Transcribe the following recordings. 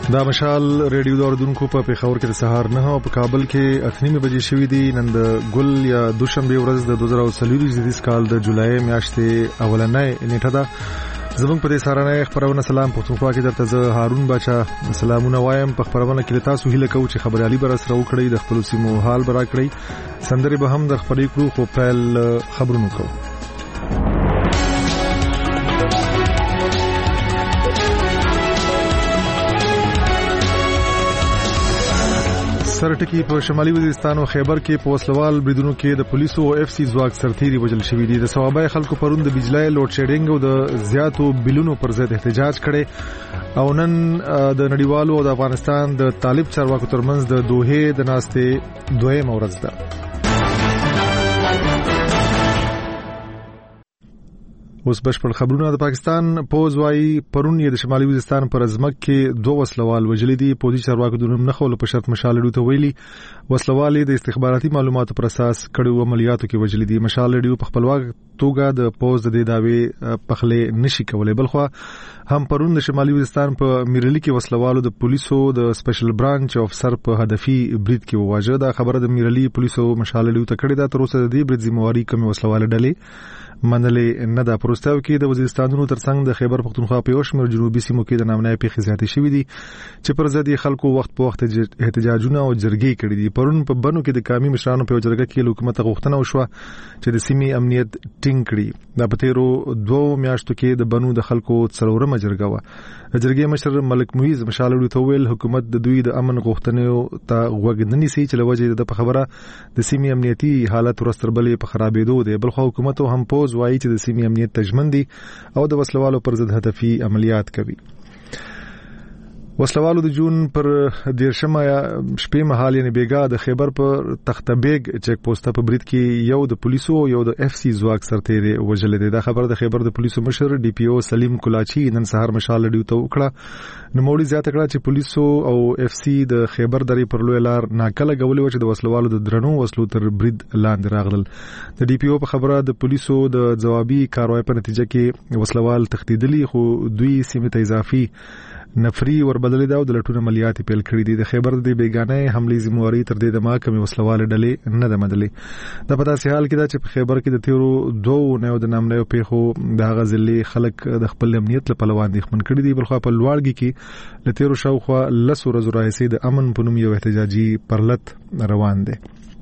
دا مشال ریډیو دوردونکو په پیښور کې د سهار 9 او په کابل کې 8:30 بجې شوې دي. نن د ګل یا دوشنبه ورځ د 2023 کال د جولای میاشتې اولنۍ نیټه ده. زموږ په دې سهارنۍ خبرونه سلام پښتونخوا کې درته زه هارون بچا سلامونه وایم. په خبرونه کې تاسو هیله کوم چې خبريالي بر سره وکړي، د خپل سیمو حال برا کړی، سندري به هم د خبرې کړو. خو پیل خبرونه کوو. سرټکی په شمالي وزیرستان او خیبر کې په وسلوال بریدونو کې د پولیسو او اف سی ځواک سرتیري وژل شوي دي. د ثوابای خلکو پروند د بجلی لوډ شیډینګ او د زیاتو بلونو پر ضد احتجاج کړي او نن د نړیوالو او د افغانستان د طالب چارواکو ترمنځ د دوحې د ناستې دویم ورځ ده. اوس بشپړ خبرونه. د پاکستان پوز وايي پرون یې د شمالي وزیرستان پر ازمک کې 2 وسلوال وژلي دي. پوزي چارواکو د نوم نه خول په شرط مشال ډیو ته ویلي وسلوال د استخباراتي معلوماتو پر اساس کړو عملیاتو کې وژلي دي. مشال ډیو په خپلواک توګه د پوز د داوی پخله نشي کولای. بلخو هم پرون د شمالي وزیرستان په میرلی کې وسلوالو د پولیسو د سپیشل برانچ افسر په هدفي برید کې وواژه. دا خبره د میرلی پولیسو مشال ډیو ته کړې ده. تر اوسه د دې برید ذمہواری کوم وسلوال ډلې منلې نه ده. پروستاو کې د وزیرستانونو ترڅنګ د خیبر پختونخوا په یوشمیر جنوبي سیمو کې د نامنای پیښې زیاتې شوې دي چې پر ضد خلکو وخت په وخت احتجاجونه او جرګې کړې دي. پرون په بنو کې د قومي مشرانو په جرګه کې حکومت غوښتنه وشوه چې د سیمې امنیت ټینګ کړي. دا په تیرو 2 میاشتو کې د بنو د خلکو څلورمه جرګه و. د جرګې مشر ملک مویز مشالړو ته ویل حکومت د دوی د امن غوښتنې ته غوږ نه نیسي چې لوجه د خبره د سیمې امنیتي حالت ورستربلې په خرابېدو دی. بل خو حکومت هم پوز وايي چې د سیمې امنیت تجمن دي او د وسلوالو پر ضد هدفي عملیات کوي. وسلوالو د جون پر 10مه شپې مهال یعنی بیګا د خیبر پر تختبیگ چیک پوسټ په برید کې یو د پولیسو یو د اف سی ځواک سرتیري وژل دي. دا خبر د خیبر د پولیسو مشر ډي پی او سلیم کولاچی نن سهار مشال ډیو ته وکړه. نو موړي زیاته کړه چې پولیسو او اف سی د خیبر درې پر لوی لار ناکله غولې و چې د وسلوالو د درنو وسلو تر برید لاندې راغلل. د ډي پی او په خبره د پولیسو د جوابي کاروای په نتیجه کې وسلوال تخدیدلی خو دوی سیمه ته اضافي نفری وربدل دا او د لټون عملیات پیل کړې دي. د خیبر د بیگانه حمله ذمہواری تر دې د ما کمی وسلوال ډلې نه د مدلې. د پتا سي حال کې دا چې په خیبر کې د تیرو 2 نه د نام نه پیښو د غزلې خلک د خپل امنیت لپاره وړاندې خمن کړی دي. بلخو په لوړګي کې د تیرو شاوخوا 10 ورځې راځي د امن په نوم یو احتجاجي پرلط روان دي.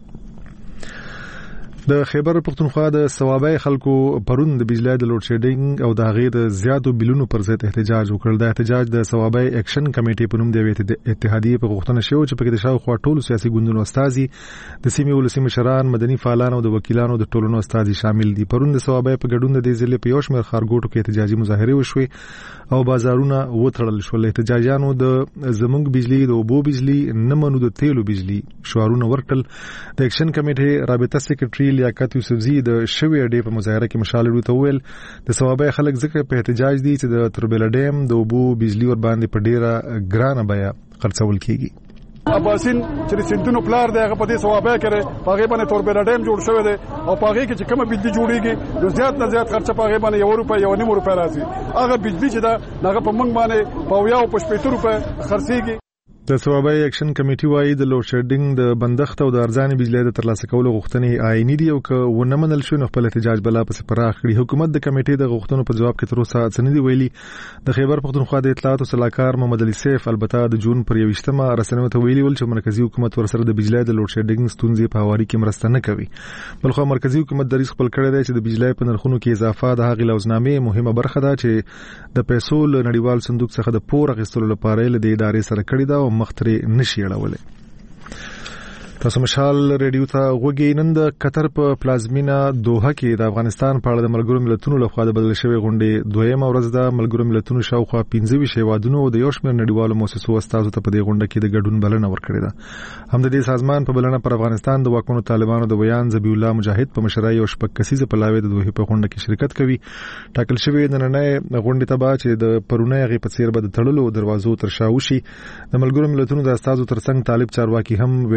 د خیبر پختونخوا د ثوابای خلکو پرون د بجلی د لوډ شیډینګ او د غیر زیاتو بلونو پر ضد احتجاج وکړ. د احتجاج د ثوابای اکشن کمیټې په نوم د اتحادیې په غوښتنه شو چې په کې د شاوخوا ټولو سیاسي ګوندونو استازي د سیمې ولسي مشران مدني فعالان او د وکیلانو د ټولنو استازي شامل دي. پرون د ثوابای په ګډون د ضلع په یوشمیر خارګوټو کې احتجاجي مظاهره وشوه او بازارونه وتړل شول. احتجاجیانو د زمونږ بجلی د اوبو بجلی نه منو د تیلو بجلی شعارونه ورکړل. د اکشن کمیټې رابطه سیکریټري لیاقت یوسفزي د شوی ډې په مظاهره کې مشالړو ته ویل د ثوابای خلک ذکر په احتجاج دي چې د تربیل ډیم د اوبو بجلی ور باندې په ډیره ګرانه بیا خرڅول کیږي. اباسین چې سندونو پلار دی هغه په دې ثوابای کړي پاغه باندې تربیل ډیم جوړ شوی دی او پاغه کې چې کومه بجلی جوړیږي نو زیات نه زیات خرچه پاغه باندې 1 روپیا 1.5 روپیا راځي. هغه بجلی چې دا هغه په منګ باندې په 1 او 75 روپیا خرڅيږي. د ثوابای اکشن کمیټې وايي د لوډ شیډینګ د بندښت او د ارزاني بجلی د ترلاسه کولو غوښتنې آئینی دي او که ونه منل شو نو خپل احتجاج بلا پس پراخ کړي. حکومت د کمیټې د غوښتنو په جواب کې تر اوسه څه نه دی ویلي. د خیبر پختونخوا د اطلاعات او صلاحکار محمد علي سیف البته د جون پر 21مه رسنیو ته ویلي ول چې مرکزی حکومت ورسره د بجلی د لوډ شیډینګ ستونزې په هواري کې مرسته نه کوي. بلخو مرکزی حکومت دریځ خپل کړی دی چې د بجلی په نرخونو کې اضافه د هغې لوزنامې مهمه برخه ده چې د پیسو له نړیوال صندوق څخه د پور اخیستلو لپاره له ادارې سره کړی دا او مختري نشي اړولې. تاسو مشال ریډیو ته غوږی. نن د قطر په پلازمینا دوحه کې د افغانستان په اړه د ملګرو ملتونو لخوا د بدل شوی غونډې دویمه ورځ ده. ملګرو ملتونو شاوخوا 15 هیوادونو او د یو شمېر نړیوالو مؤسسو استازو ته په دې غونډه کې د ګډون بلنه ورکړې ده. هم د دې سازمان په بلنه پر افغانستان د واکمنو طالبانو د بیان ذبیح الله مجاهد په مشرۍ او شپږ کسیزه پلاوی د دوحه په غونډه کې شرکت کوي. ټاکل شوی د نننۍ غونډې ته به چې د پرونی غي په څیر به د تړلو دروازو تر شا وشي. د ملګرو ملتونو د استازو ترڅنګ طالب چارواکي هم ویناوي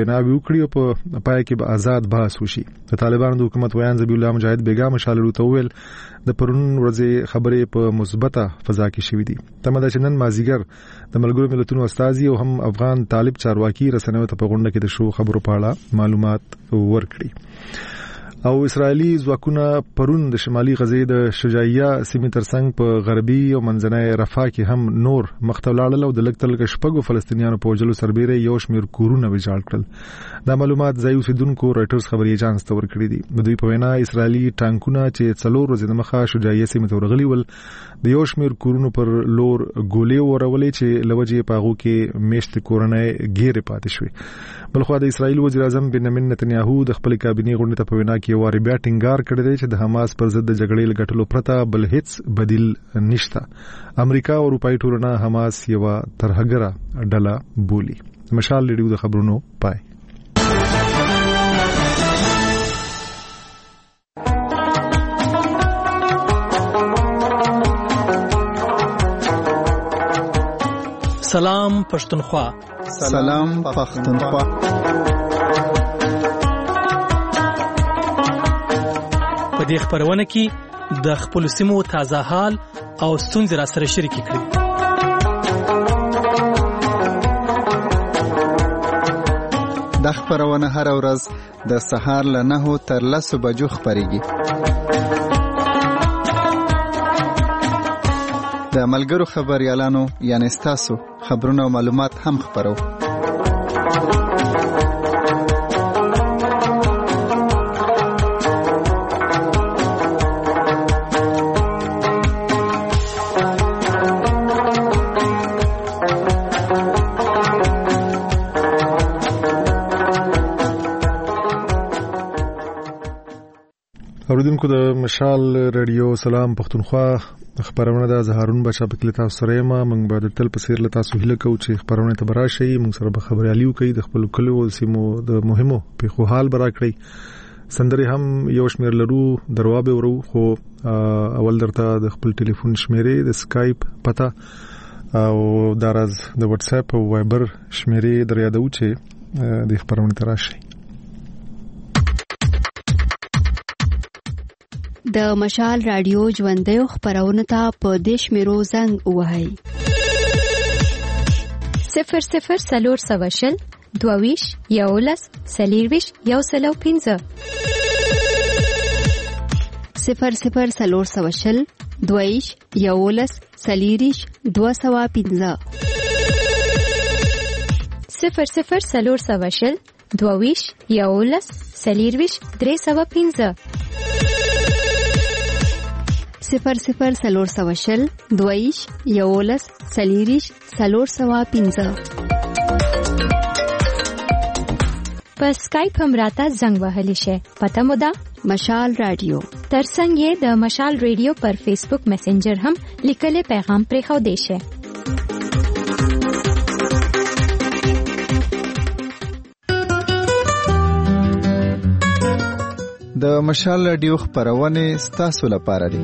کړی او په پای کې به آزاد بحث وشي. د طالبانو د حکومت ویان ذبیح الله مجاهد بیګا مشالړو ته ویل د پرون ورځې خبرې په مثبته فضا کې شوې دي. تمه چې نن مازیګر د ملګرو ملتونو استازي او هم افغان طالب چارواکي رسنیو ته په غونډه کې د شو خبرو په اړه معلومات ورکړي. او اسرایلی ځواکونه پرون د شمالي غزې د شجاعیه سیمې ترڅنګ په غربي او منځنۍ رفح کې هم نور مخته ولاړل او د لکتلګ شپږو فلسطینیانو په وجلو سربېره یو شمېر کورونه ویجاړ کړل. دا معلومات ځایي اوسیدونکو رایټرز خبري ایجانس ته ورکړي دي. د دوی په وینا اسرایلی ټانکونه چې 4 ورځې د مخه شجاعیه سیمې ته ورغلي ول د یو شمېر کورونو پر لور ګولې ورولې چې لوجې پاغو کې میشت کورنۍ ګیره پاتې شوې. بلخو د اسرایل وزیر اعظم بنیامین نتنیاهو د خپل کابینې غونډې ته په وینا کې واری بیا ټینګار کړی دی چې د حماس پر ضد د جګړې لګټلو پرته بل هیڅ بدیل نشته. امریکا او اروپאי ټولنه حماس یو ترهګره ډله بولي. مشال ریډیو د خبرونو پای. سلام پښتونخوا. سلام پښتونخوا. په دې خبرونه کې د خپل سیمو تازه حال او ستونزې را سره شریک کړئ. د خبرونه هر ورځ د سهار له 9 تر 10 بجو خبريږي. د ملګرو خبريالانو یعنی تاسو خبرونه او معلومات هم خبرو. اوریدونکو د مشال رادیو سلام پښتونخوا خبرونه د زهارون بچا په کلی تاسو سره ما موږ به د تل په سیر له تاسو هیله کوو چې خبرونه ته براشي. موږ سره به خبريالي کوي د خپل کلو سیمو د مهمو په حال برا کړی. سندري هم یو شمیر لرو دروابه ورو خو اول درته د خپل ټلیفون شمیرې د سکایپ پتا او دراز د واتس اپ او وایبر شمیرې دریادو چې د خبرونه ته راشي. د مشال رادیو ژوندۍ خبرونه ته په دیش میرو زنګ وهاي 00 سلور سواشل دوویش یولس سلیرویش یوسلو 15 00 سلور سواشل دوویش یولس سلیریش 215 00 سلور سواشل دوویش یولس سلیرویش 315 00 سلور سواشل دویش یولس سلیریش 315 په سکایپ هم راته زنګ وهلی شي. پته مو ده مشال رادیو. ترڅنګ یې د مشال رادیو پر فیسبوک میسنجر هم لیکلي پیغام پرې خو دی شي. د مشال رادیو خبرونه ستاسو لپاره دي.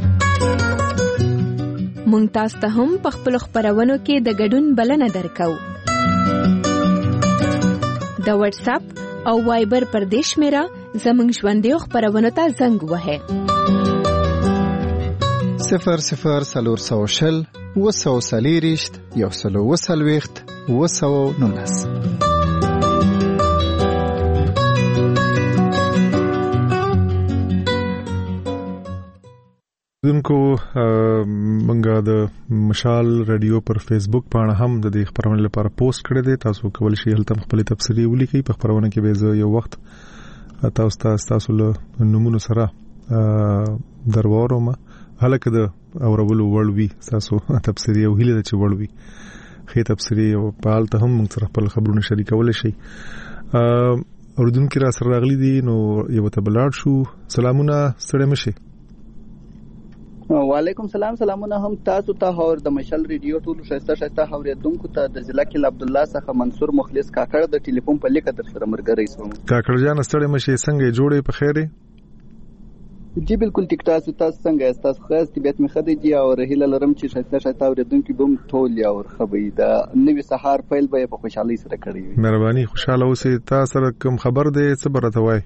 مونږ تاسو ته هم په خپل خبرونو کې د ګډون بلنه درکو. د واتس اپ او وایبر پر دیش میرا زمنګ ژوندۍ خبرونه ته زنګ وهه 00 سلور سواشل وسو سلیریشت یوسلو وسلويخت وسو نونس. دونکو منګه د مشال رادیو پر فیسبوک باندې هم د دې خبرونه لپاره پوسټ کړی دی. تاسو کولی شئ هلته خپل تفسیری ولیکئ. په خبرونه کې به زه یو وخت تاسو له نمونه سره دروارم هلکه د اورولو وړوي تاسو تفسیری او هیله چې وړوي خې تفسیری او په حالت هم موږ سره خپل خبرونه شریکول شي. اوردونکو را سره راغلي دي نو یو ته بلاړ شو. سلامونه ستړي مشه. وعلیکم سلام. سلامونه هم تاسو ته او د مشال ریډیو ټول شایسته اوریدونکو ته د ضلع کې عبد الله څخه منصور مخلص کاکړ د ټلیفون په لیکه در سره مرګري سوم. کاکړ جان ستړي مشه څنګه جوړې په خیره؟ جی بالکل ټیک تاسو څنګه تاسو خاص طبيعت می خدي دي او هیله لرم چې شایسته اوریدونکو بم ټول یا ور خبري دا نوې سهار پیل به په خوشحالي سره کړی وي. مهرباني خوشاله اوسئ. تاسو سره کوم خبر دی څه برته وای؟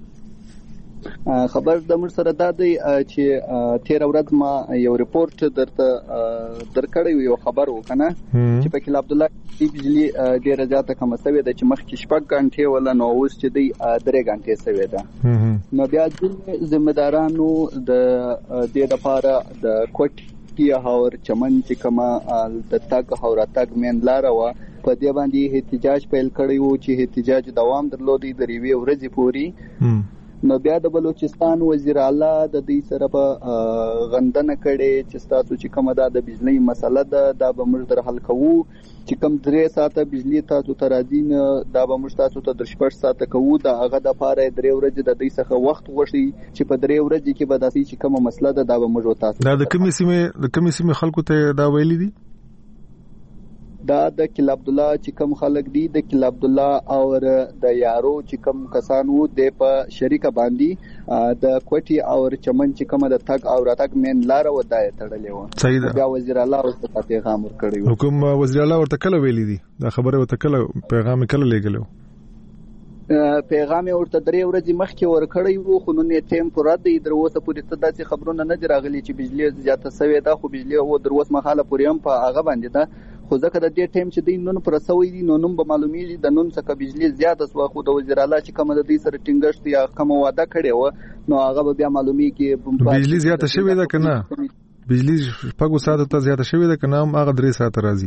خبر د مر سره دا دی چې 13 ورځ ما یو ریپورت درکړی یو خبر وکنه چې په کله عبد الله بجلی ډیره زیاته کومه سوي د چې مخکې شپږ غنټې ولا نو اوس چې دی 3 غنټې سوي ده. نو بیا د ذمہدارانو د لپاره د کوټي هاور چمن چې کما د تاګ هاور تاګ مین لار وا په دې باندې احتجاج پیل کړی وو چې احتجاج دوام درلودي د ریوي ورځې پوري. نو بیا د بلوچستان وزیر اعلی د دې سره په غندنه کړي چې تاسو چې کومه د بجلی مسله ده دا به موږ در حل کوو چې کوم 3 ساعته بجلی تاسو ته راځي دا به موږ تاسو ته 3 ساعته کوو دا هغه د پاره 3 ورځې د دې څخه وخت غوښتي چې په 3 ورځې کې به داسې چې کومه مسله ده دا به موږ تاسو دا د کومې سیمه خلکو ته دا ویلي دي دا د کل عبد الله چې کوم خلک دي د کل عبد الله او د یارو چې کوم کسان وو د په شریکه باندې د کوټي او چمن چې کوم د تګ او راتګ مین لار و دای تړلې و. صحیح ده. بیا وزیر الله ورته پیغام ورکړی و. حکومت وزیر الله ورته کله ویلي دي دا خبره ورته کله پیغام کله لګلو؟ پیغام ورته 3 ورځې مخکې ورکړی وو خو نن ټیم پوره دی دروسه پوری ته داسې خبرونه نه دی راغلي چې بجلی زیاته سوي ده خو بجلی و دروس مخاله پوری هم په هغه باندې ده خو ځکه د دې ټیم چې دی نن پر سوي دي نو نوم به معلومیږي د نن څخه بجلی زیاته سو خو د وزیر اعلی چې کوم د دې سره ټینګشت یا کوم وعده کړی و نو هغه به بیا معلومیږي بجلی زیاته شوی ده کنه بجلی پګو ساعت ته زیاته شوی ده کنه هغه 3 ساعت راځي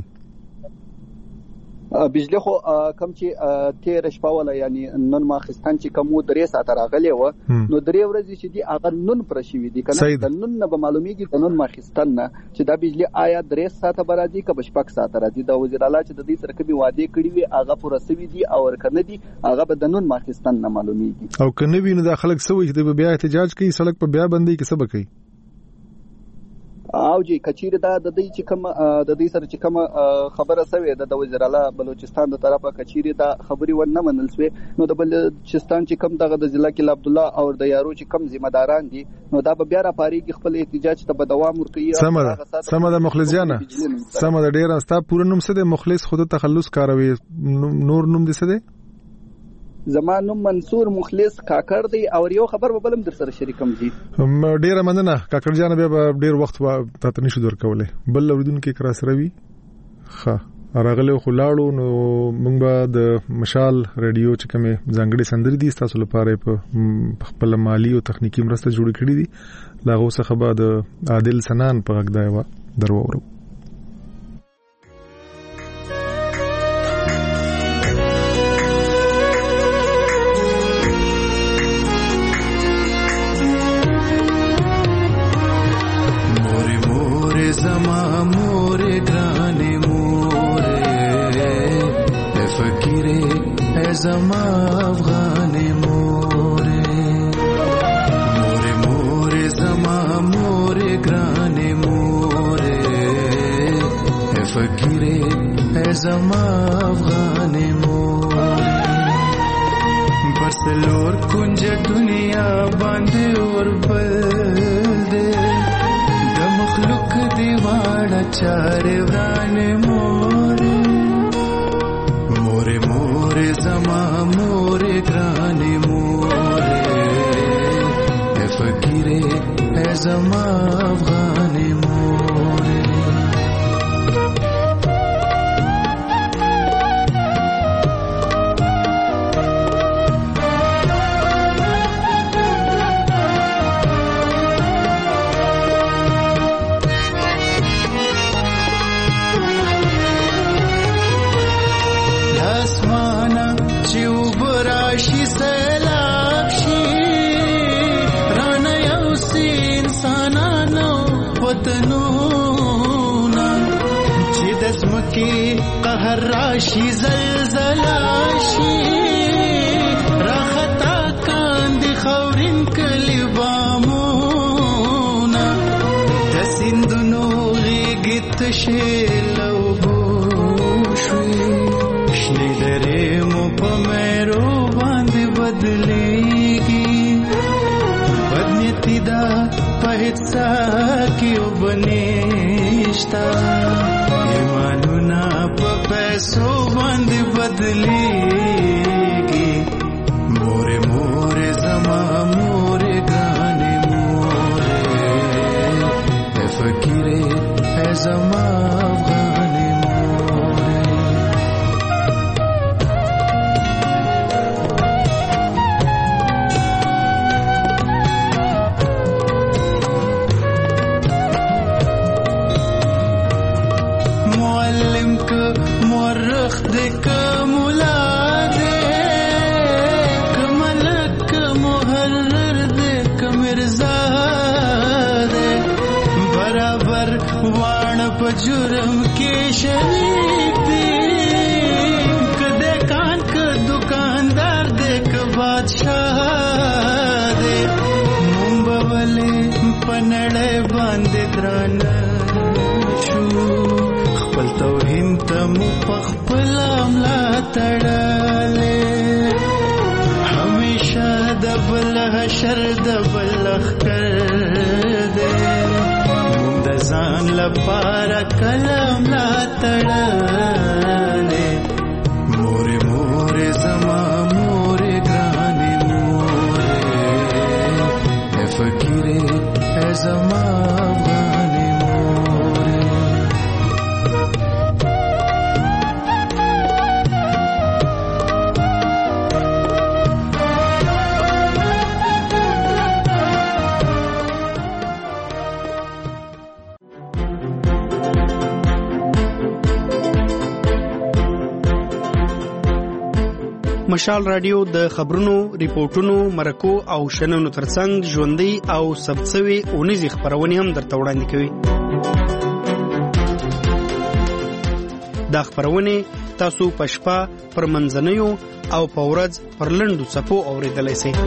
بجلی خو کم چې 13 شپه ولا یعنی نن ماخستان چې کوم 3 ساعت راغلی و نو 3 ورځې چې دی هغه نن پر شوی دي کنه د نن نه به معلومیږي د نن ماخستان نه چې دا بجلی آیا 3 ساعت برازي که شپږ ساعت راځي دا وزیر اعلی چې د دې سره کومي وعده کړی وي هغه پر سوي دي او ورکنه دي هغه به د نن ماخستان نه معلومیږي او کنه ویني د خلک سوي چې بیا احتجاج کوي سړک په بیا بندي کې سبا کوي او جی کچیر دا د دې چې کوم د دې سره چې کوم خبره سوي د وزیر اعلی بلوچستان د طرفه کچیر دا خبري ونه منل سوي نو د بلوچستان چې کوم دغه د ضلع کې عبد الله او د یارو چې کوم ذمہ داران دي نو دا به بیا را پاریږي خپل احتجاج ته به دوام ورکړي. سمه د مخلصیانه سمه د ډیر استا پوره نوم څه د مخلص خود تخلص کاروي نور نوم دي څه دي زمان نوم منصور مخلص کاکړ دی او یو خبر به بلم در سره شریکم دي ډیره مننه کاکړ جان بیا ډیر وخت ته نشو درکولې بل اوریدونکو کرا سره وی ښه راغله خو لاړو نو موږ به د مشال رادیو چې کومه ځانګړي سندري دي تاسو لپاره په خپل مالی او تخنیکی مرسته جوړ کړی دي لاغه څخه به د عادل سنان په غږ دا درو زما افغان مورې مورې مورې زما مورې ګرانې مورې فقیرې زما افغان مورې برسلور کنج دنیا باندې وربل دې د مخلوق دی واړه چارې ورانې مورې مورې مورې زما مورې ګرانې مورې فقیرې زما افغانې مورې قهر راشي زلزلاشي راختا کاندي خورين کلی بامونا د سندونو غیږ تشلو بوشوي شنه درې مو په مېرو باندې بدلېږي بدنيتي هیڅ کې وبنيشتا ایمانونه په پیسو باندې بدلېږي مورې مورې زما مورې ګرانې مورې فقیرې ای زما افغانې مورې معلم که مورخ دې که ملا دې که ملک که محرر دې که مرزا دې برابر واڼه په جرم کې شریک دي که دکان که دکاندار دې که بادشاه دې مونږ به ولې په نړۍ باندې درانه شو خپل توهین ته مو په خپله ملا تړلې همیشه د بل حشر د بل لښکر دی مونږ د ځان لپاره کله ملا تړلې مورې مورې زما مورې ګرانې مورې ای فقیرې ای زما افغانې مورې مشال رادیو د خبرونو، ریپورتونو، مرکو او شننو ترڅنګ ژوندۍ او ثبتسوي اونیزې خبرونه هم درته وړاندې کوي. دا خبرونه تاسو په شپه پر منځنیو او په ورځ پر لنډو صفو اوریدلای شئ.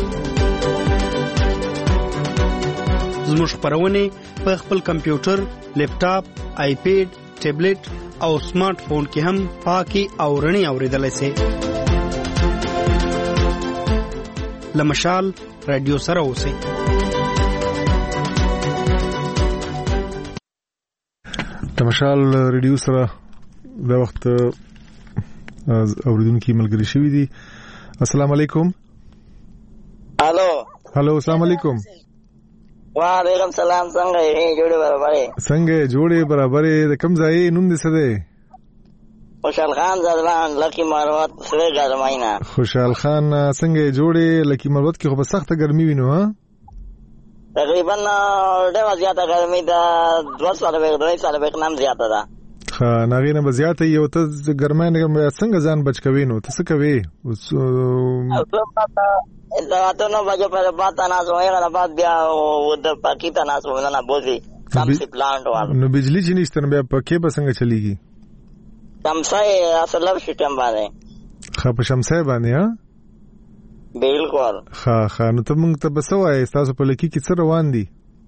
زموږ خبرونه په خپل کمپیوټر، لیپټاپ، آیپیډ، ټابلیټ او سمارټ فون کې هم پاکي او رڼي اوریدلای شئ. لمشال رادیو سره اوسئ. لمشال رادیو سره د وخت اوریدونکو ملګری شوی دي. السلام علیکم. الو السلام علیکم. وعلیکم سلام. څنګه یې جوړې برابرې؟ څنګه جوړې برابرې؟ د کوم ځای نوم دې څه دی؟ خوشحال خان زدران لکی مروت سره ګرماینا. خوشحال خان څنګه جوړې؟ لکی مروت کې خو به سخته ګرمي وینو ها؟ تقریبا ډېره زیاته ګرمي ده. 2 ساعته به نام زیاته ده. ها ناغې نه به زیاته یو ته ګرمای نه څنګه ځان بچ کوي نو ته څه کوي؟ راتونو بجو پر باتا ناسو هغه بعد بیا د پاکیتا ناسو نه بوزي سمسي پلانټ وانه. نو بجلی چې نشته بیا پکې به څنګه چلیږي؟ شمسای اصل شټم باندې. خا په شمسای باندې ها؟ بالکل. خا نو ته موږ ته بسوای تاسو په لکی کې څه روان دي؟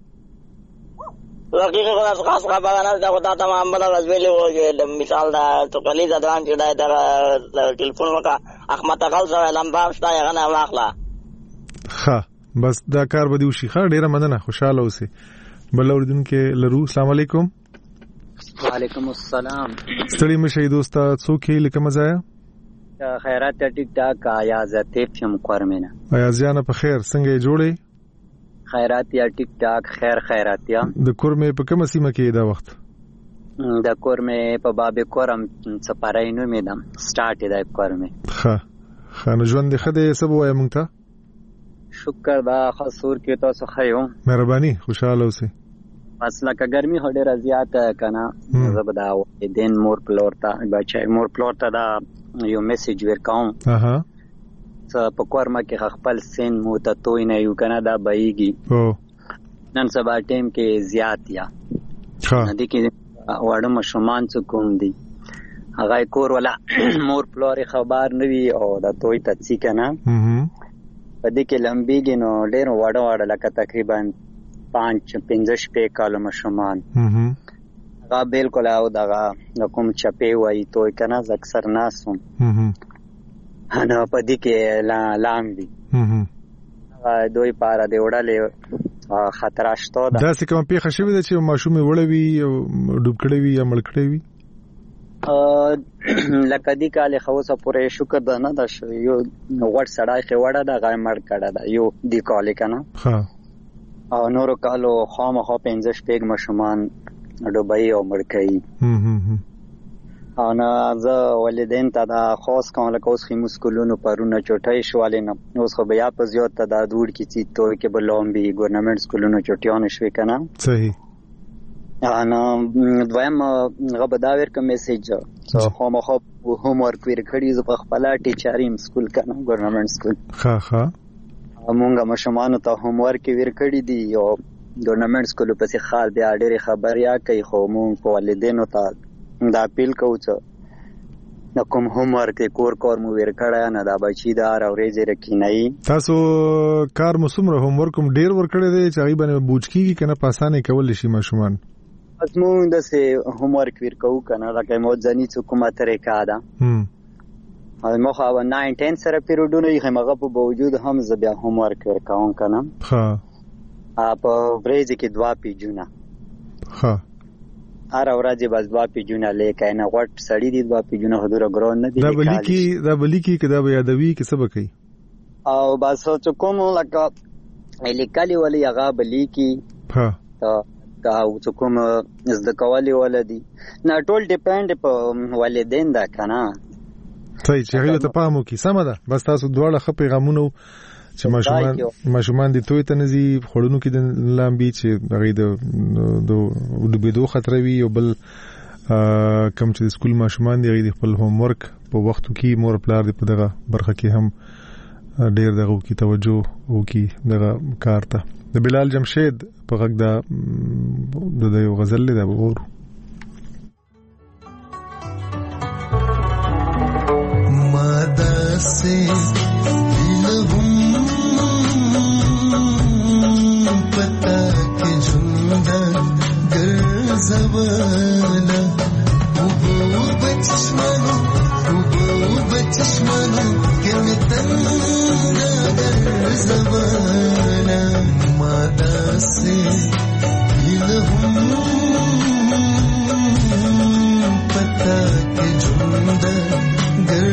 لکی کې خاص خبره نه ده. دا تمام بل غزویل و مثال دا تو کلی ځدان چې دا ټلیفون وکا احمد اقل سره لمبا شتا یې نه واخلا. خا بس دا کار به دی وشي. خا ډیره مننه. خوشاله اوسئ. بل اوریدونکو لرو. السلام علیکم. وعلیکم السلام. ستړي مشه دوستا څوک یې لکه مزایا؟ خیرات ټیک ټاک آیاز تیپ شم کورمنه. آیاز جان په خیر څنګه جوړې؟ خیرات یا ټیک ټاک خیرات یا. د کورمه په کومه سیمه کې دا وخت؟ د کورمه په باب کورم سپارای نو میدم سٹارټ دی کورمه. خانه ژوند خدای سبو وای مونږ ته. شکر دا خاصور کې تاسو خیو. مهرباني. خوشاله اوسئ. مسله که ګرمي هډه زیات کنه زبدا دین مور پلورتا بچای مور پلورتا دا یو میسج ورکاوم. په کورمه کې خپل سین مو ته توي نه یو کنه دا بایږي. نن سبا ټیم کې زیات یا ندی کې وړم مشمان څه کوم دي هغه کور ولا مور پلوري خبر نوي او دا توي تڅی کنه په دې کې لمبيږي نو ډېر وړه لکه تقریبا 5-5 شپې کال مشمان هغه بالکل او دا کوم چپې وای توي کنه اکثر ناسوم انا په دې کې لام دي دوی پارا دی وړلې خطر شته ده. دا څه کوم پیښه شوې ده چې ماشوم وړوي او ډوب کړي وي یا مړ کړي وي؟ لکه دی کال خوسه پورې شکر ده نه ده یو وړ سړی خوړه ده غای مړ کړه ده یو دی کال کنه. ها او نورو کالو خامخا 15 شپږ ماشومان ډوبای او مړ کړي. انا زه والدین ته دا خاص کوم لکه اوس خو مسکولونو پرونه چټای شواله نه اوس خو بیا په زیات ته دا دوړ کی چې توړ کې بلومبي ګورنمنت سکولونو چټیان شوي کنه. صحیح. انا دویم غبداور کوم میسج خو مخه هوم ورک ور کړی ز په خپل ټیچریم سکول کنه ګورنمنت سکول. ها ها مونږه مشمانو ته هوم ورک ور کړی دی او ګورنمنت سکول په څیر خال بیا ډېر خبریا کوي خو مونږ په والدینو ته دا اپیل کوو چې د کوم هوم ورک کور مو ور کړی نه دا بچی دا اورېځي رکینای. تاسو کار مسومره هوم ورک ډېر ور کړی دی چې هغه باندې بوج کیږي کنه پاسانه کول شي ماشومان؟ اس مونږ د سه هوم ورک ور کوو کنه لکه مو ځنی حکومت طریقه ده. او مو خو 9 10 سره پیریډونه یې هغه په باوجود هم ز بیا هوم ورک ور کوم کنه. ها په ورځ کې 2 پیجونه. ها هر ورځ بس 2 پیجونه لیکای نه غټ سړی دی 2 پیجونه حضور ګرون نه دی. دا بلی کی کدا به یادوي کې سبق کوي او بس چې کوم لکه لیکالي ولې هغه بلی کی. ها دا چې کوم زده کوالي ولدي نه ټول ډیپند په والدین دا کنه. صحیح چې هغه ته پامو کی سم ده بس تاسو دواړه خپې غمونو چې ماشومان دي توي ته نزي خړونو کې د لامبي چې هغه د بيدو خطر وي او بل کم چې سکول ماشومان دي هغه خپل هوم ورک په وختو کې مور پلار دی په دغه برخه کې هم ډېر دغه کی توجه او کی دغه کار ته. د بلال جمشید په غږ د یو غزل دی اور ماده سے پتا کے جھنڈا گر زبانا وہ بچشمانو کہ میں تنگا گر زبانا مادا سے دلہم پتا کے جھنڈا گر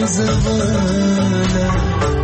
زبانا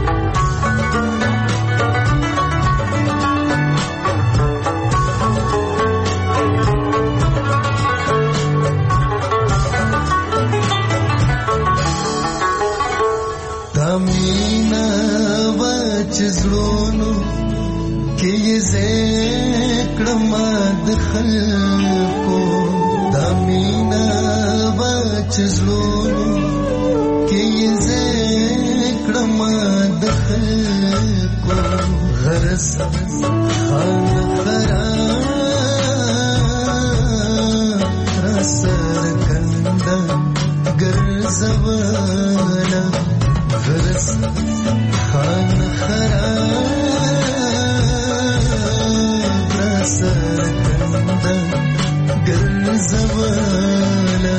زړونو کې زکړه ما د خلکو دا مینا بچ زړونو کې زکړه ما د خلکو غرس خان خراب رسر کنده ګرځوانا غرس خان خراب رسر کنده ګرځوانا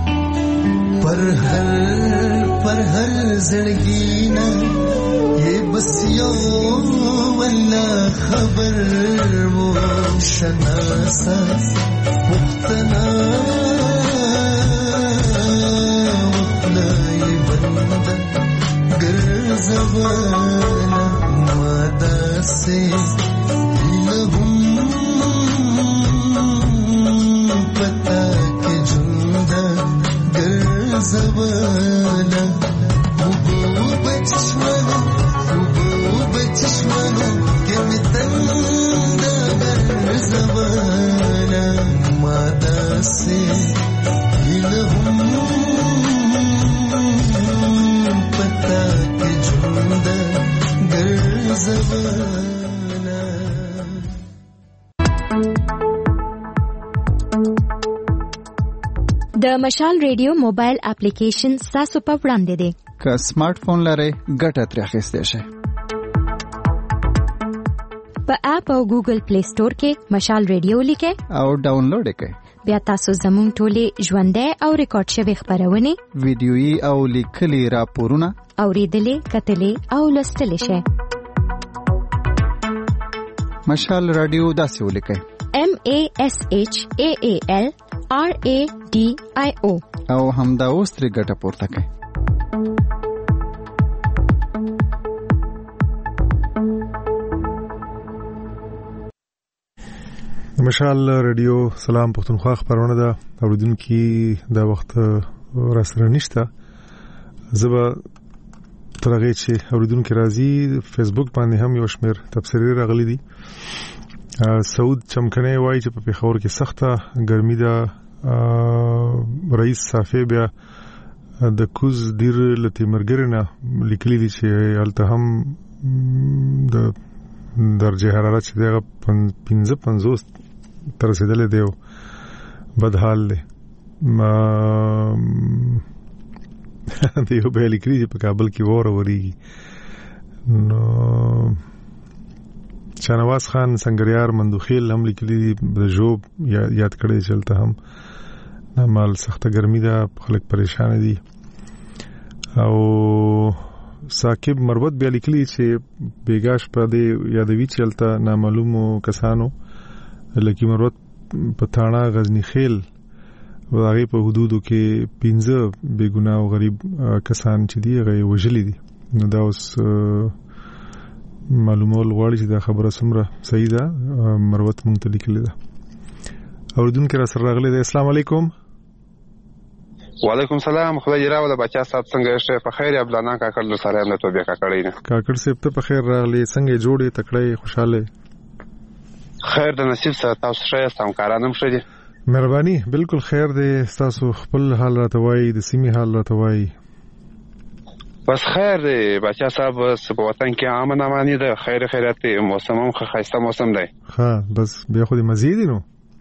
पर हर जिंदगी ना ये وسیو ولا خبر مو شناسه مختنا وقناي بند گرزوانا ماداسه لهم پتا کے جندا گرزوانا بچشمانو که میتنده گرزوانا ماداسه لهم پتا کے جندا گرزوانا. د مشال ریډیو موبایل اپلیکیشن تاسو په وړاندې دی. که سمارټ فون لرئ ګټه ترې اخیستی شئ. په اپ او ګوګل پلی سٹور کې مشال ریډیو لیکئ او ډاونلوډ یې کړئ. بیا تاسو زموږ ټولې ژوندۍ او ریکارډ شوي خپرونې، ویډیويي او لیکلي راپورونه اورېدلې، کتلې او لوستلی شئ. مشال رادیو داسې ولیکئ: MASHAALRADIO او همدا اوس ترې ګټه پورته کړئ. مشال رادیو سلام پښتونخوا خبرونه ده. اوریدونکو دا وخت را سره نشته. زبا ترغه چې اوریدونکو راځي فیسبوک باندې هم یو شمیر تبصرې راغلي دي. سعود چمکنه وایي چې په پیښور کې سخته ګرمي ده. رئیس صافی بیا د کوز ډیر لته مرګرنه لیکلي دي چې الته هم د درجه حرارت چې دغه 55 تر رسیدلې دی. بد حال دی. د یو به لیکلي په کابل کې وره وریږي. نو شانواز خان سنگریار مندوخیل هم لیکلي دي د جوب یاد کړی چلته هم مال سخته ګرمي ده، خلک پریشان دي. او ثاقب مربوط بیا لیکلي چې بیګاش په دې یادوي چلته نامعلومو کسانو لکه مربوط په تاڼه غزنی خیل هغه په حدودو کې 15 بے ګناه او غریب کسان چې دي هغه وژلي دي. نو دا اوس معلومول غواړي چې دا خبره څومره صحیح ده. مربوط مونږ ته لیکلي ده. اوریدونکو را سره راغلي ده. السلام علیکم. وعلیکم سلام. خدای دې راوله بچا صاحب څنګه یې؟ په خیر عبدالله کاکړ له سره هم ته بیا کاکړې نه کاکړ صاحب ته په خیر راغلي. څنګه جوړې تکړه خوشاله؟ خیر د نصیب سره تاسو ښه سم کارانم ښه دي. مهرباني. بالکل خیر دی. تاسو خپل حال راته وایي، د سیمې حال راته وایي. بس خیر دی بچا صاحب. په وطن کې امن امانی ده، خیر خیرات دی، موسم هم ښایسته موسم دی. ها بس بیا خو دې مزید نو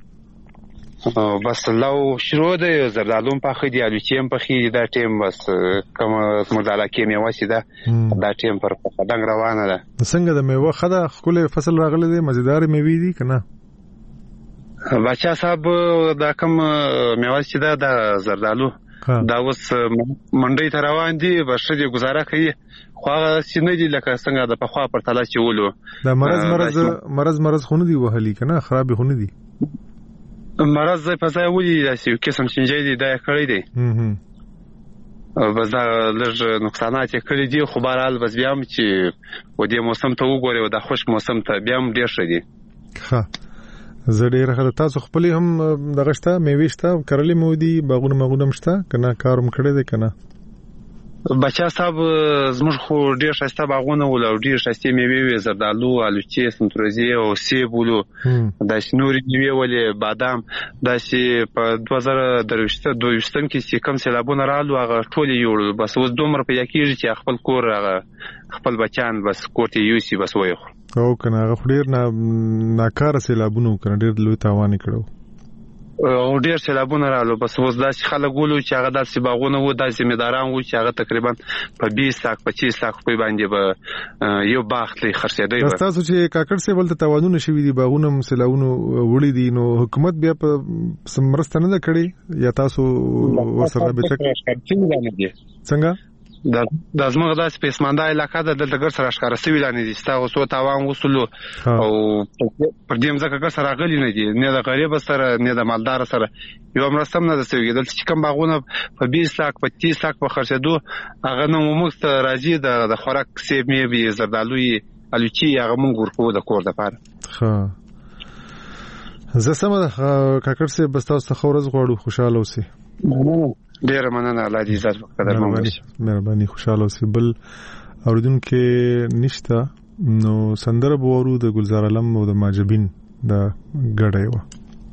بس لو شروع دی. زردالو په خې دی، الوچیم په خې دا ټیم بس کوم مداله کې میوه سي ده دا ټیم پر پدنګ روانه ده. څنګه د میوه خدا خپل فصل راغلی دی؟ مزیدار میوه دي کنه بچا صاحب؟ دا کوم میوه سي ده د زردالو دا اوس منډي ته روان دي، بس دې گزاره کوي. خو هغه سینې دي لکه څنګه د پخوا پر تلا چې ولو دا مرز خونه دي وهلي کنه خراب خونه دي. مرز په ځای ولې داسې قسم چنجي دي دا کړی دی. بس دا لږ نقصانات یې کړی دي. خو بهرحال بس بیا هم چې و دې موسم ته وګورئ او د خشک موسم ته بیا هم ډېر ښه دي. ښه زه ډېر ښه. تاسو خپلې هم دغه شته میوې شته کرلې مو دي باغونه شته کنه کارم کړی دی کنه؟ بچا صاحب زموږ خو ډېر ښایسته باغونه ول او ډېر ښایستې میوې وې، زردالو، الوچې، سنتروزي او سیب ولو. داسې نورې میوې ولې بادام. داسې په 2022 کې چې کوم سیلابونه رالو هغه ټولې یوړل. بس اوس دومره پیدا کېږي چې خپل کور هغه خپل بچیان بس کور ته یوسي بس وایي او کنه هغه ډېر ناکاره سیلابونه کنه ډېر لوی تاوان کړو او ډېر سیلابونه رالو. بس اوس داسې خلک ولو چې هغه داسې باغونه وو، داسې ذمہداران وو چې هغه تقریبا په 20 लाख 25 लाख په باندې به یو باغ لري خرڅېدای. بس تاسو چې کاکړ سه ولته توازن شوي دي باغونه سیلابونه وړي دي نو حکومت بیا په سمرسته نه کړي یا تاسو ورسره به تک څنګه د زمغه د سپیسمنده علاقې د دلته ګر سره ښکار سوي لانی دي تاسو سو تاوان وصلو او پر دې مزه ګر سره غلي نه دي نه د غریب سره نه د مالدار سره یو مرسم نه د سوي دلته چې کوم باغونه په 20 لک په 30 لک په خرڅېدو هغه نو موږ ته راځي د خوراک سیب میوه زردالوی الوچی هغه موږ ورکو د کور د پاره ها زه سم کاکړ سي بس تاسو ته خورز غواړو خوشاله اوسئ ډیر مننه الله دې عزت وکړي مهرباني خوشاله اوسئ بل اوردونکو نشتا نو سندره بورو د گلزار علم او د ماجبین د ګډه و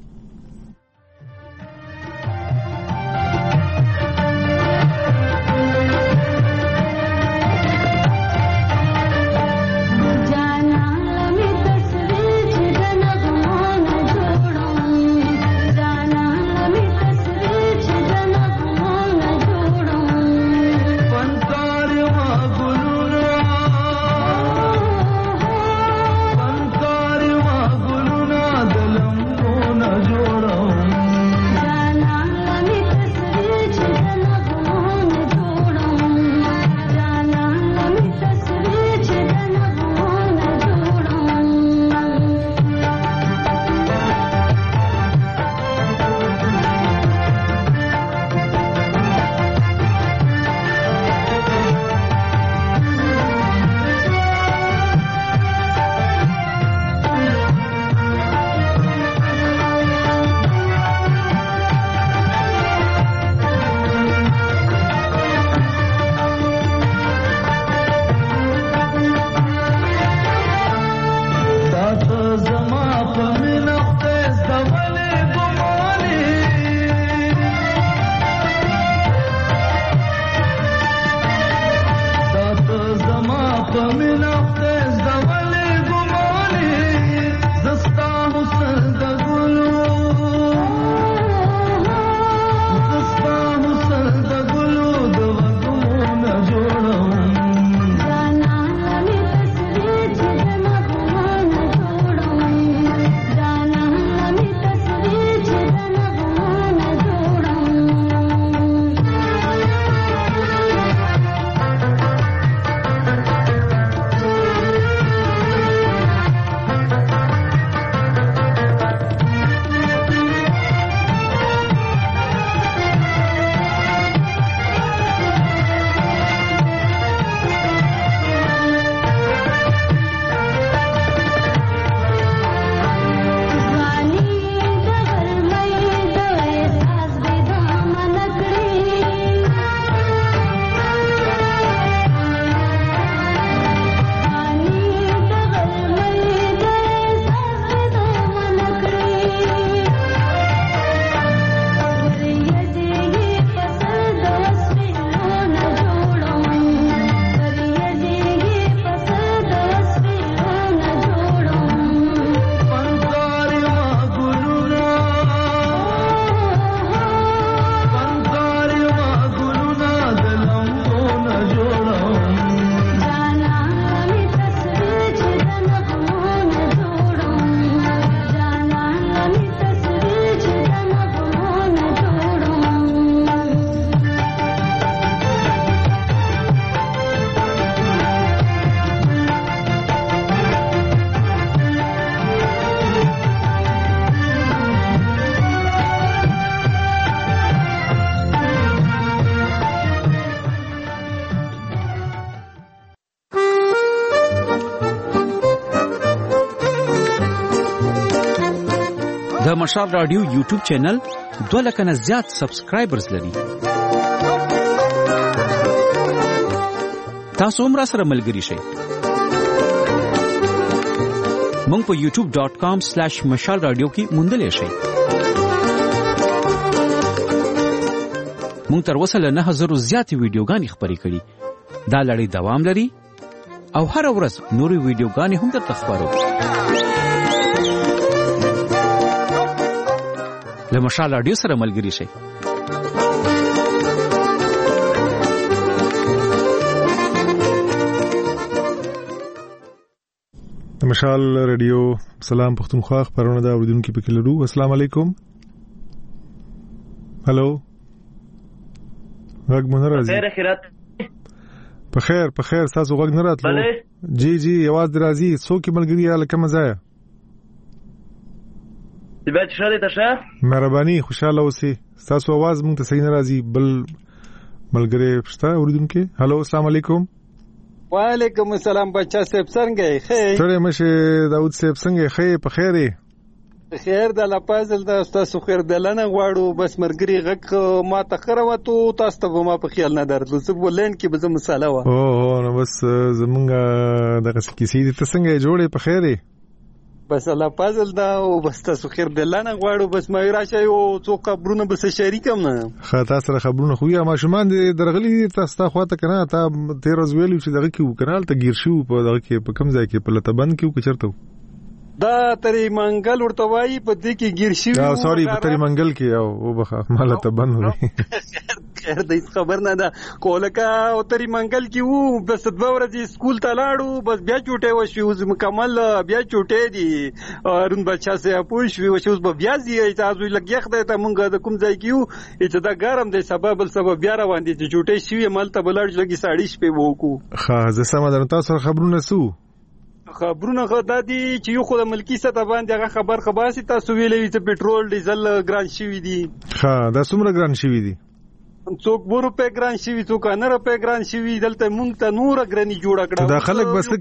د مشال رادیو یوټیوب چینل 2 لک نه زیات سبسکرایبرز لري. تاسو هم را سره ملګری شئ. مونږ په youtube.com/mashalradio کې موندلی شئ. مونږ تر اوسه له 9000 زیاتې ویډیوګانې خپرې کړي. دا لړۍ دوام لري او هر ورځ نورې ویډیوګانې هم درته خپرو. له مشال رادیو سره ملګری شئ. مشال رادیو سلام پښتونخوا خبرونه دا اوریدونکو پکې لرو. السلام علیکم. هالو غږ مونږ راځي. خیر خیرات په خیر تاسو غوږ نه راتلو. جی आवाज درازي څوک ملګری یا لکه مزایا بیا چې شاله تاسو مهرباني خوشاله اوسئ. تاسو आवाज مونږ ته صحیح نه راځي. بل ملګری پښتا اوریدونکو. هالو السلام علیکم. وعلیکم السلام بچا صاحب څنګه یې؟ خیر ټول مشه داوود صاحب څنګه خیر په خیر یې؟ خیر د لپازل د تاسو خیر دلنه غواړو بس مرګري غک ما تخره وته تاسو ته ما په خیال نه درلو څه ولین کې به مساله و. او نو بس زمونږ دغه کیسې دې ته څنګه جوړې په خیر یې؟ بس لپازل دا او بس تاسو خیر دلنه غواړو بس ما راشه او څو خبرونه بس شریکم نه. خاطر سره خبرونه خو یا ماشومان دې درغلي تاسو ته خواته کنه تا 13 ویلو چې دغه کې وکنال ته گیر شو په دغه کې په کم ځای کې په لتبند کې وکړته دا تری منګل ورته وایي په دې کې گیر شي. دا سوري په تری منګل کې او بخا مال ته بند وي. خیر دې خبر نه ده کولکا او تری منګل کې وو بس 2 ورځې سکول ته لاړو بس بیا چوټه وشي اوس مکمل بیا چوټه دي ارون بچا سه پوښ وی وشي اوس بیا زی تاسو لګیخ ده ته مونږ د کوم ځای کیو چې دا ګرم دی سبب بیا روان دي چې چوټه شي مل ته بلړ لګي ساړي شپې وکړو. ها زه سم درته تاسو خبرونه سو خبرونه غدا دي چې یو خو د ملکی سطح باندې هغه خبر خباسي تاسو ویلې چې پېټرول ډیزل ګران شوی دي. ها دا څومره ګران شوی دي؟ څوک 2 روپے ګران شوی څوک 9 روپے ګران شوی دلته مونږ ته نور ګرانی جوړ کړه. دا خلک بس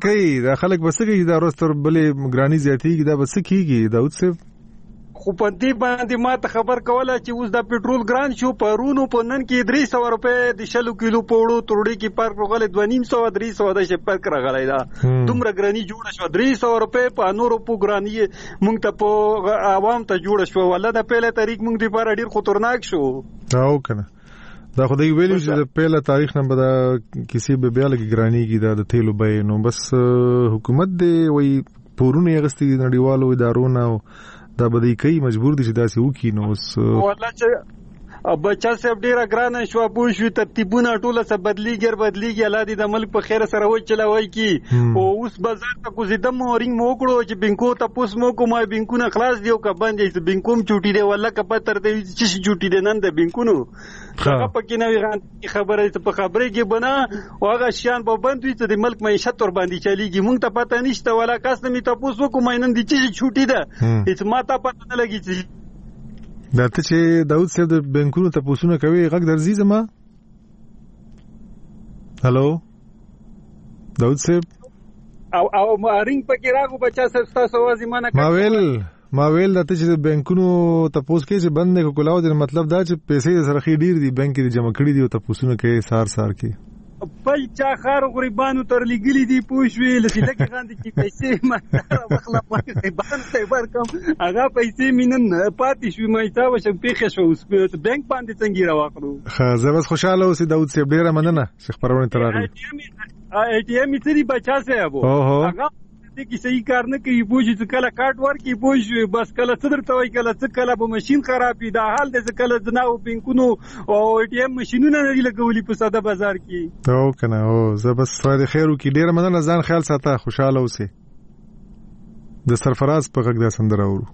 کوي دا روستر بلې ګرانی زیاتیږي دا بس کیږي داود صاحب خو په دې باندې ما ته خبر کوله چې اوس دا پېټرول ګران شو پرونو په نن کې 300 روپے د 100 کیلو پوړو تروړي کې پر غلې 250 300 د شپک راغلی دا دومره ګرانی جوړ شو 300 روپے په نورو په ګرانی مونږ ته په عوام ته جوړ شو ولا د پیله تاریخ مونږ دی پر ډیر خطرناک شو. او کنه دا خو دی ویلو چې د پیله تاریخ نه به دا کسی به بیا لګی ګرانی کی دا د تیلو به نو بس حکومت دی وای پورونه غستې نړیوالو ادارو دا بدی کوي مجبور دي چې داسې وکړي. نو اوس والله چې بچا صاحب ډیره ګرانه شو پوه شو ترتیبونه ټوله څه بدلیږي الله دې د ملک په خیر سره وای چلاوي کی او اوس بازار ته کوزیدم رینګ مو کړو چې بینکو ته پوس مو کومه بینکونه خلاص دیو کا باندې بینکوم چوټي دی والله کپه تر دې چې چوټي دی نن د بینکونو هغه پکې نه وی خبره ته په خبره کې بنا واغه شیان په بند وي چې د ملک معیشت ور باندې چلیږي مونږ ته پته نشته ولا کاس نه می تاسو کومه نن دي چې چوټي ده هیڅ ماته پته نه لګي چې دا ته چې داود صاحب د بانکونو ته پوښتنه کوي غږ درځي زما. هالو داود صاحب او رینګ پکې راغو بچا صاحب تاسو आवाज مانه ما ویل دا ته چې د بانکونو ته پوښتنه کوي چې بند نه کولاو د مطلب دا چې پیسې سره خې ډیر دي بانک کې جمع کړي دي او ته پوښتنه کوي سار کې بل چا خار غریبانو تر لګلی دي پوښوي لته لکه غاندي چې پیسې ما مخله پاتې باندې ورکم هغه پیسې مينن پاتې شو مې تا وشم پیښه شو اوس بانک باندې څنګه راوخلو. ها زه بس خوشاله اوسې داود صاحب ډیره مننه چې خبرونه تراغلي. اې ټي ایم سری بچا صاحب هغه دې کې صحیح کار نه کوي بوجي چې کله کارت ورکی بوجي بس کله صدر توي کله به ماشين خرابې دا حال دې کله جناو بانکونو او اې ټي ایم ماشينونه نه لګولي په ساده بازار کې. او کنه او زه بس خیر کې ډیر مننه ځان خیال ساته خوشاله اوسې. د سرفراز په غږ د سندره اورو.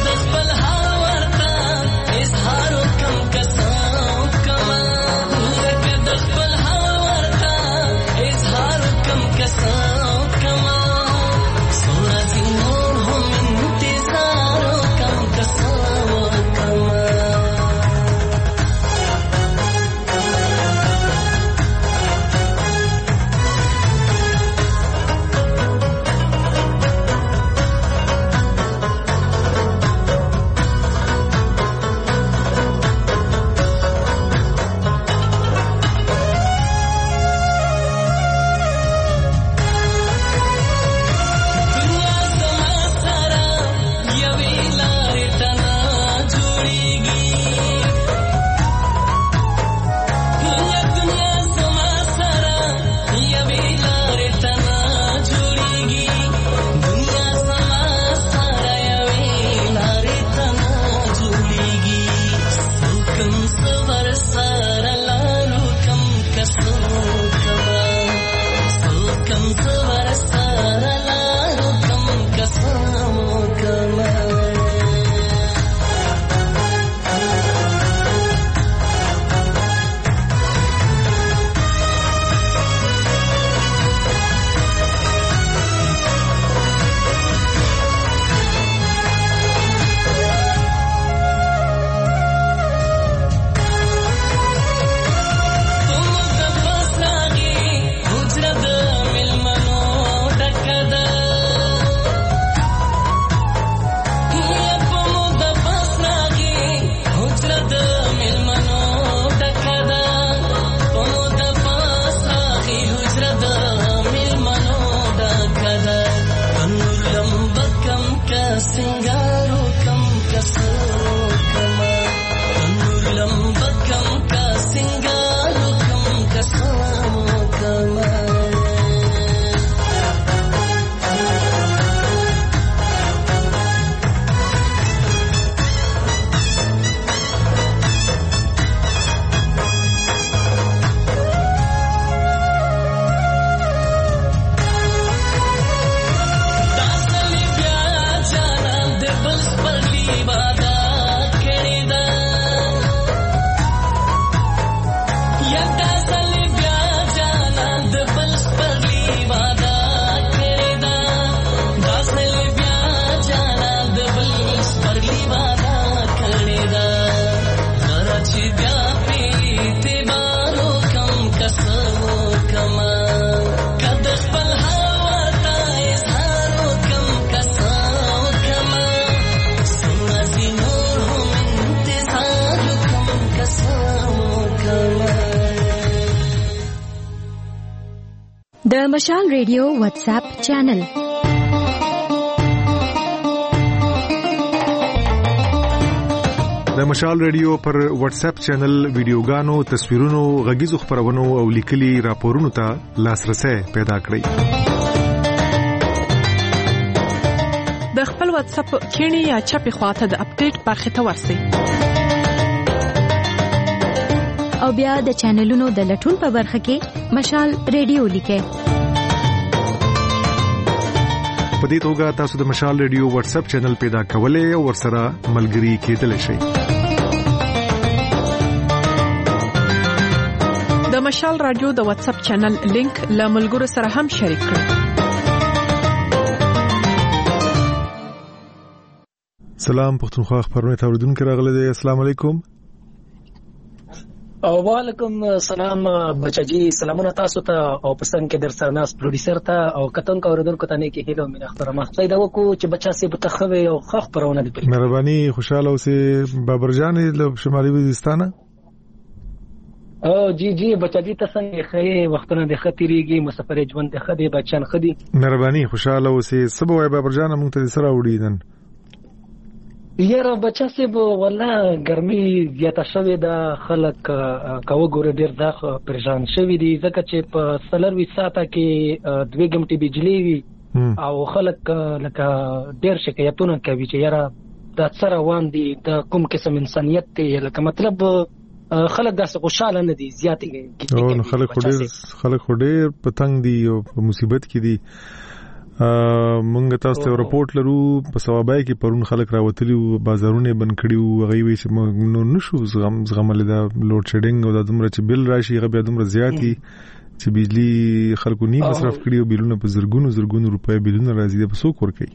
کم د مشال ریډیو واتس اپ چینل د مشال ریډیو پر واتس اپ چینل ویډیوګانو، تصویرونو، غږیزو خبرونو او لیکلي راپورونو ته لاسرسي پیدا کړئ. د خپل واتس اپ کینی یا چپی خواته د اپډیټ برخه ته ورسئ. او بیا د چینلونو د لټون په برخه کې مشال ریډیو لیکئ. په دې توګه تاسو د مشال ریډیو واتس اپ چینل پیدا کولای او ورسره ملګري کېدلی شئ. د مشال رادیو د واتس اپ چینل لینک له ملګرو سره هم شریک کړئ. سلام پښتونخوا خبرونه اوریدونکو راغلي دي. السلام علیکم. او وعلیکم السلام بچاجي، سلامونه تاسو ته او پسند کې در سره ناس پروډوسر ته او کتن کا اوریدونکو ته نه کې هیلو مې احترام پیدا وکړو چې بچا سي بتخوي او خخ پرونه دي. مهرباني، خوشاله اوسئ. بابر جان له شمالي وزستانه. او جی بچاجي ته څنګه خې وختونه د خطرېږي مسافر ژوند د خدي بچان خدي. مهرباني خوشاله اوسئ. سبا بابر جان موږ ته سره وړیدن. یاره بچا سیب والله ګرمي زیاته شوې ده، خلک کاوه ګوره ډېر دا پریشان شوي دي ځکه چې په 24 ساعته کې 2 غنټې بجلی وي او خلک لکه ډېر شکایتونه کوي چې یاره دا څه روان دي، د کوم قسم انسانیت دی، لکه مطلب خلک داسې خوشاله نه دي زیاتې. او خلک ډېر پتنګ دي او په مصیبت کې دي. مونږ تاسو ته رپورټ لرو په ثوابای کې پرون خلک راوتلی او بازارونه بند کړي او غوي وي چې نو نشو زغمل دا لوډ شیډینګ او د دومره چې بل راشي غو بیا دومره زیاتی چې بجلی خلکو نی مصرف کړي او بیلونه په زرګونو روپۍ بیلونه راځي د پسو کور کوي.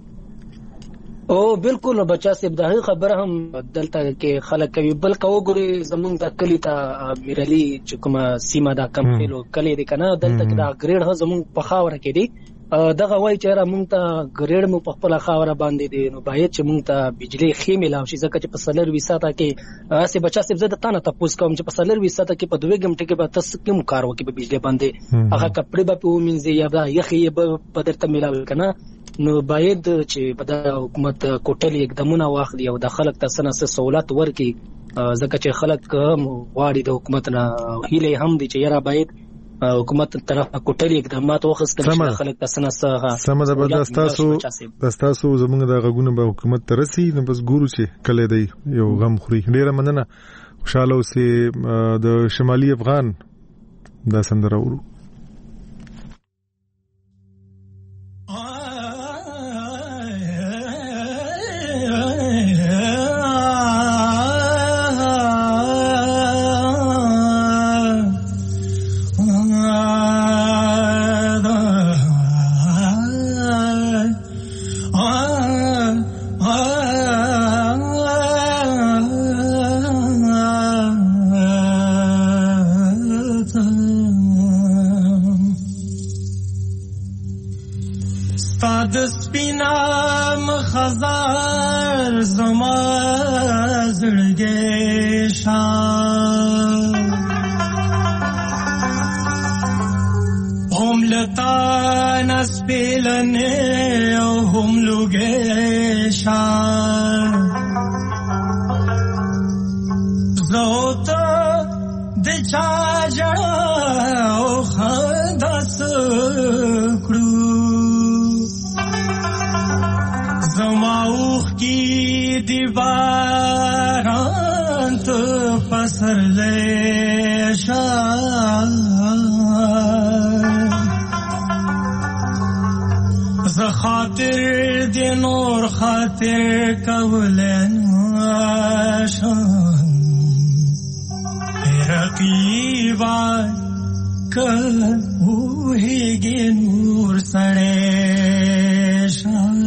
او بالکل بچا سیب دا خبره هم دلته کې خلک کوي، بلکې وګوري زمونږ د کلی ته میرالي چې کومه سیمه دا کم کیلو کلی دی کنه، دلته کې دا ګریډ هم زمونږ په خاوره کې دی. دغه وای چې را مونږ ته ګریډ مو په خپل خاوره باندې دي، نو باید چې مونږ ته بجلی خېمه لاو شي ځکه چې په 24 ساعته کې اسه بچا سیب زده تانه تاسو کوم چې په 24 ساعته کې په 2 غنټه کې به تاسو کوم کار وکړي په بجلی باندې هغه کپڑے به په ومنځي یا دا یخي په درته ملاوي کنه. نو باید چې په د حکومت کوټلې اقدامونه واخلي او د خلک ته سنه سہولت ورکړي ځکه چې خلک غواړي د حکومت نه هیله هم دي چې یاره باید حکومت طرف کوټلې اقدامات واخیستل شي خلک ته سنه سم ده. تاسو زموږ د غوونه به حکومت ترسي نو بس ګورو چې کله دی یو غم خوري. ډیره مننه، خوشاله اوسئ. د شمالي افغان دا سندره ورو. خاطر دی نور خاطر کولن آشان رقیبا کوهیگی نور سڑے شان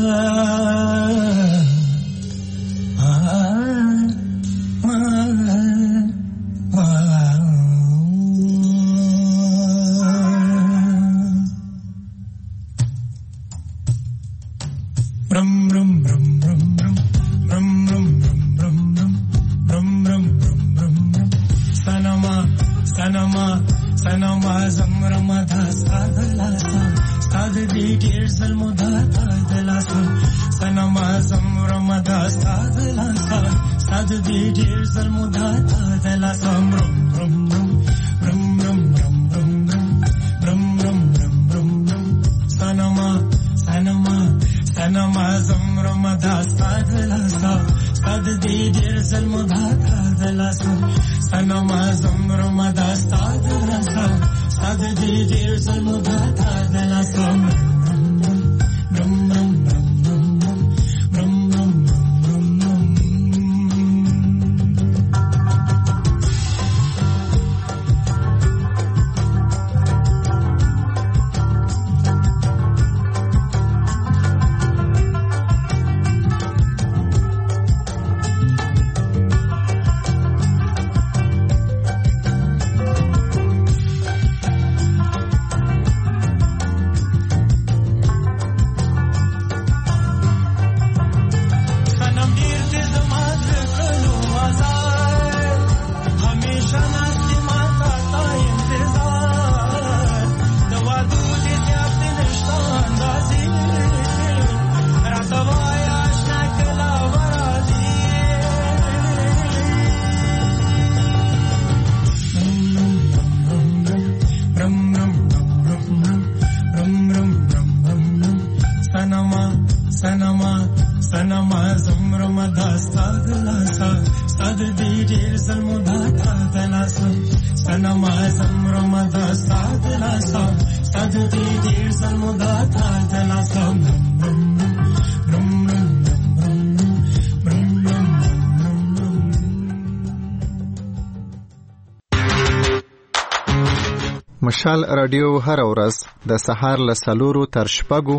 مشال رادیو هر ورځ د سهار له 4 تر 6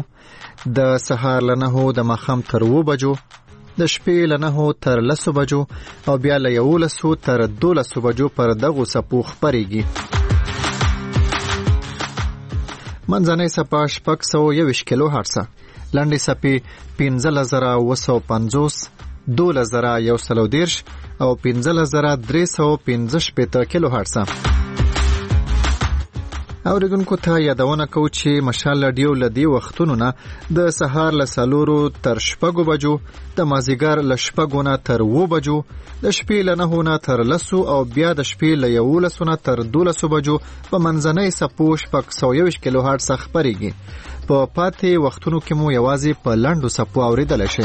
د سهار له 9 د ماښام تر 2 بجو د شپې له 9 تر 10 بجو او بیا له 11 تر 12 بجو پر دغه سپو خبريږي. منځنۍ سپا 621 کیلو هرتز، لنډې سپې 15950، 12130 او 15315 کیلو هرتز. اوریدونکو ته یادونه کوو چې مشال رادیو لدی وختونو نه د سهار له 4 تر 6 بجو، د مازیګر له 6 نه تر 2 بجو، د شپې له 9 نه تر 10 او بیا د شپې له 11 نه تر 12 بجو په منځنۍ سپو 621 کیلو هرتز خبريږي. په پاتې وختونو کې مو یوازې په لنډو سپو اوریدل شي.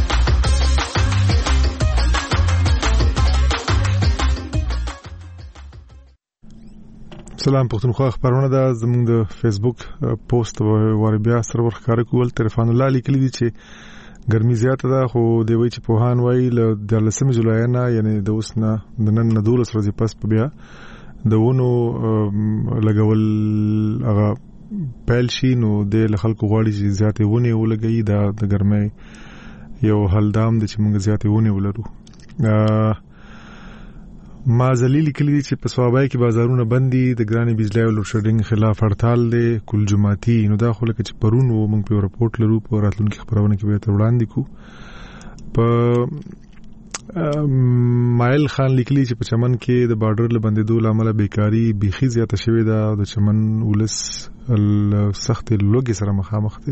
سلام پښتونخوا خبرونه ده زموږ د فیسبوک پوسټ ور بیا سرور ښکار کول تلفون الله لیکلی دي چې ګرمي زیاته ده، خو دی وی چې پوهان وایي له 13 جولای نه یعنی د اوس نه د نن 12 ورځې پس په بیا د ونو لګول هغه پیل شي، نو د خلکو غواړي چې زیاتې ونې ولګي. دا د ګرمۍ یو حل دام د چې موږ زیاتې ونې ولرو. ما ذلیل کلی چې په صوابای کې بازارونه بندي، د ګراني بجلی او لوډ شیډینګ خلاف هړتال دی کل جمعاتي. نو دا خو لکه چې پرون و موږ په رپورټ لرو، په راتلونکي خبرونه کې به تر وړاندې کو. په مایل خان لیکلی چې په چمن کې د بارډر له بندیدو لامل بیکاری بيخي زیاته شوې ده، د چمن ولس سخت لوګي سره مخامخ دي.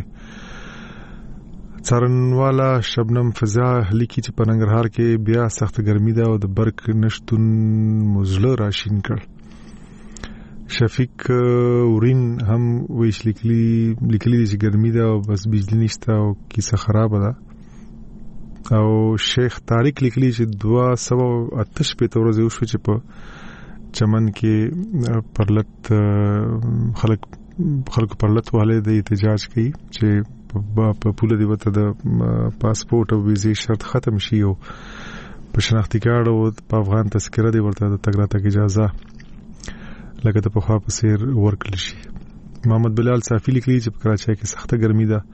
څارنواله شبنم فضا لیکي چې په ننګرهار کې بیا سخت ګرمي ده او د برق نشتون مزله راشین کړ. شفیق ورین هم ویش لیکلی چې ګرمي ده او بس بجلی نشته او کیسه خراب ده. او شیخ طارق لیکلی چې 288 ورځې وشو چې په چمن کې خلک پرلط والے د احتجاج کوي چې په پوله دی وته د پاسپورت او ویزې شرط ختم شي او په شناختی کارت او په افغان تذکره دی ورته د تګ راتګ اجازه لکه د پخوا په څیر ورکړل شي. محمد بلال صافی لیکلی چې په کراچۍ کې سخته ګرمي ده.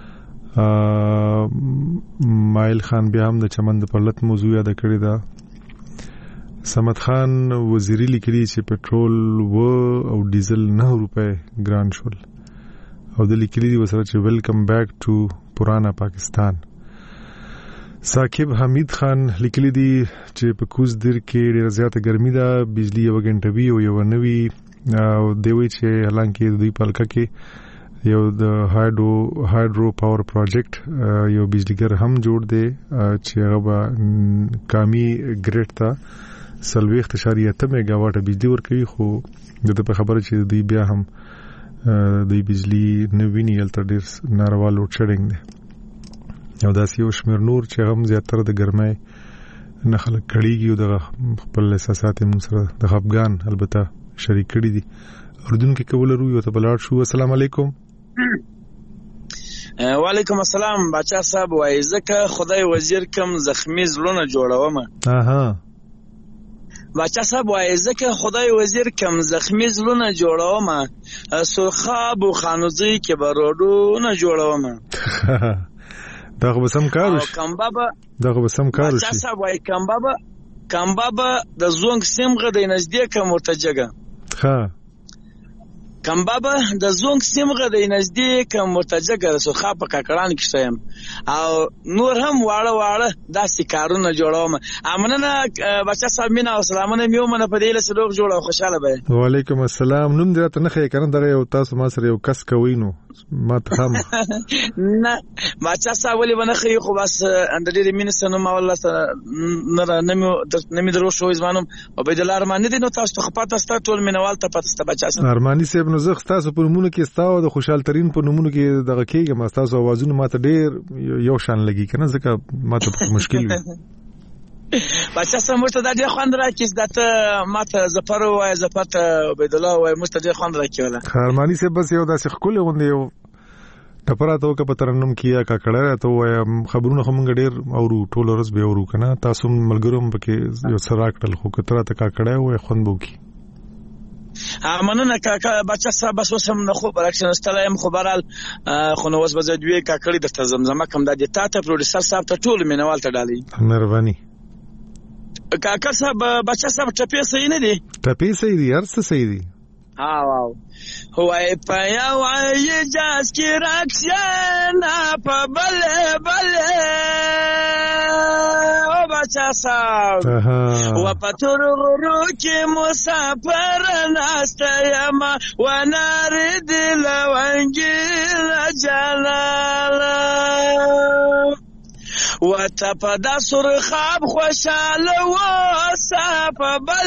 مایل خان بیا هم د چمن د پرلط موضوع یاد کړی ده. سمد خان وزیری لیکلی چې پټرول او ډیزل 9 روپے ګران شول او د لیکلی دی وسره چې ویلکم بیک ټو پرانا پاکستان. ثاقب حمید خان لیکلی دی چې په کوز دیر کې ډیره زیاته ګرمي ده، بجلی یو غنټه وی او یو نوی او دوی چې حالانکه دوی پالکا کې یو د هایدرو پاور پروجیکټ یو بجلیګر هم جوړ دی چې هغه کامی ګریډ ته 40.8 میگاواټ بجلی ورکوي، خو د په خبره چې دوی بیا هم د بجلی نویني الته ډیر ناروا لوډ شیډینګ دی او داسې یو شمیر نور چې هم زیاتره د ګرمۍ نه خلک کړيږي او د خپل احساسات موږ سره د خفګان البته شریک کړي دي. اردن کې کول ورو یو ته بلار شو. السلام علیکم. وعلیکم السلام. بچا صاحب وای زکه خدای وزیر کم زخمی زلونه جوړوم. بچا صاحب وای زکه خدای وزیر کم زخمی زلونه جوړوم، سرخاب او خانوزی کې برودو نه جوړوم. دغه بسم کاروش دغه بسم کاروش. بچا صاحب وای کمبابا د زونګ سیمغه د نزدېک مرتجګه. ها کمبابا د زونګ سیمغه د نزدېک مرتجګه سرخا په کاکړان کې شیم او نور هم واړه داسې کارونه جوړوم. امنه بچا صاحب مینا او سلامونه میومنه په دې له سلوک جوړه خوشاله به. وعلیکم السلام. نوم دې ته نه خې کنه دغه یو تاسو ما سره یو کس کوي نو ما ته هم نه بچا صاحب ولې بنه خې خو بس اند دې مینسنو ما والله نه مې درو شو ځوانم او به د لارمانه دي نو تاسو ته پاتې ست ټول مینوال ته پاتې ست بچا صاحب ارمانی صاحب نو زه تاسو په نمونه کې استاو د خوشحال ترين په نمونه کې دغه کېږم تاسو اوازونه ماته ډېر یو شان لګي کنه ځکه ماته مشکل وي. بچا صاحب مشته د دې خوند راکې دته ماته زفر وای زفت عبد الله وای مشته دې خوند راکې ولا ارمانی صاحب بس یو داسې خپل غوندې یو ټپراته وک په ترنم کیه کا کړه ته وای خبرونه هم ډېر اورو ټول ورځ به اورو کنه تاسو ملګروم پکې یو سره کړل خو کتره ته کا کړه وای خوند بوکي. مننه کاکا بچا صاحب بس وسم نه خو برکشن استلایم خبرال خو نو وس بزدوی کاکړی د زمزمه کم د تا ته پروډوسر صاحب ته ټول مینوال ته ډالي. مهرباني کاکا صاحب بچا صاحب ټپې صحیح نه دي؟ ټپې صحیح دي، هر څه صحیح دي. واو هوای پیا وای جاس کی راکشنا په بل او بچا صاحب و پتور غرو کی مسافر ناستیم و نار دل ونگیل جلالا و تپدا سرخاب خوشال و صاف بل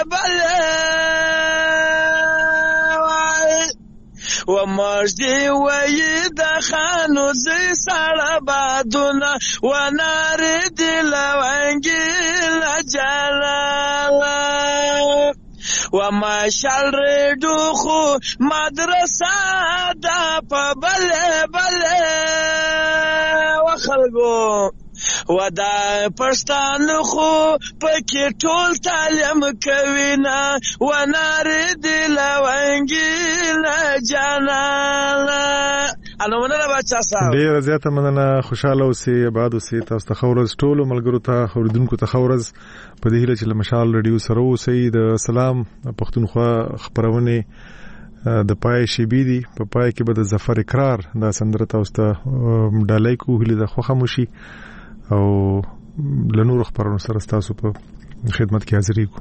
و مجدی وی دخانو زی سالبادونا و نار دل ونگیل جلالا و ماشال ریدو خو مدرسه دا پا بله و خلقو و دا پښتان خو پکې ټول تعلیم کوي نه و نار دی لونګیل جاناله. انو مننه بچا صاحب ډیر زیاته مننه. خوشاله اوسئ، آباد اوسئ. تاسو ته خورز ټول ملګرو ته خوردونکو ته خورز په دې هیله چې مشال رادیو سره اوسئ. د سلام پښتونخوا خبرونه د پای شی بي دي په پای کې به د ظفر اقرار دا سندره تاسو ته ډالای کو هیله د خو خاموشي او لنور خبرونو سره تاسو په خدمت کې حاضر یو.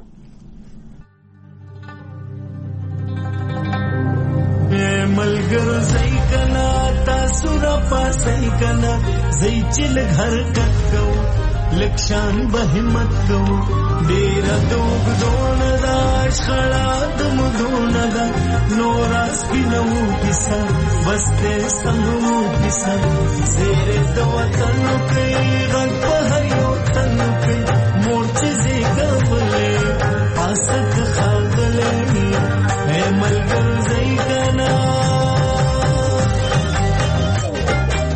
ملګر زئی کنا تاسو را پاسای کنا زئی چل گھر ککو لکشان به همت کو ډیر دوغ دون راش خړا دم دون دا نوراس پینو کیسا بسته سمو کیسا زیر د وطن کې غږ په هر یو تن کې مورچې زیګولې پاسک خاغلې اے ملګر زئی کنا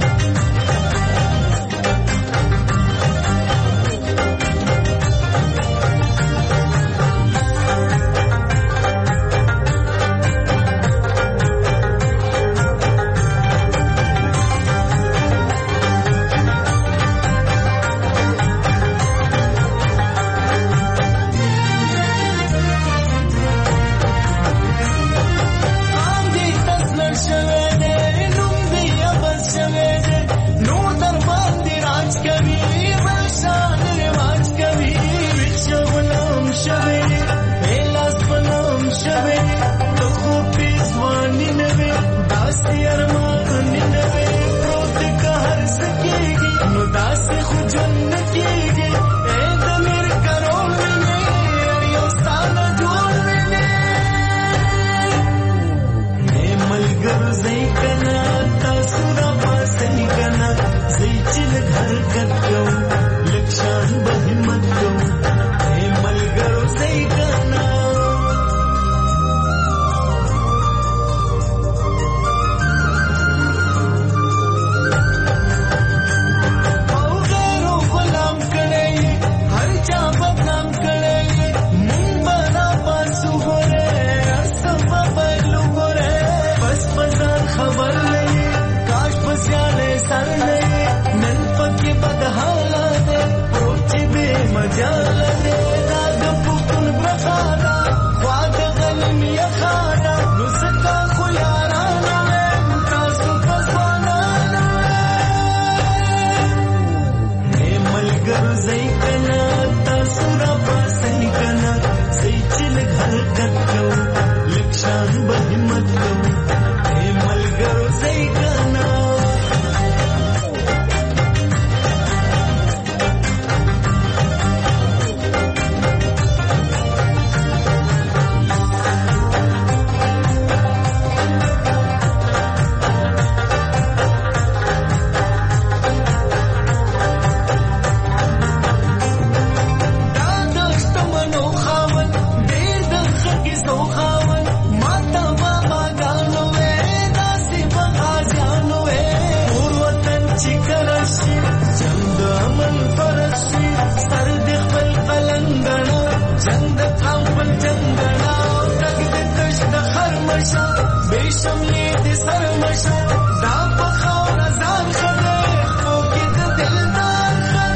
شملې دې سر مشر دا په خاور ځان خدای خو کې د دلدار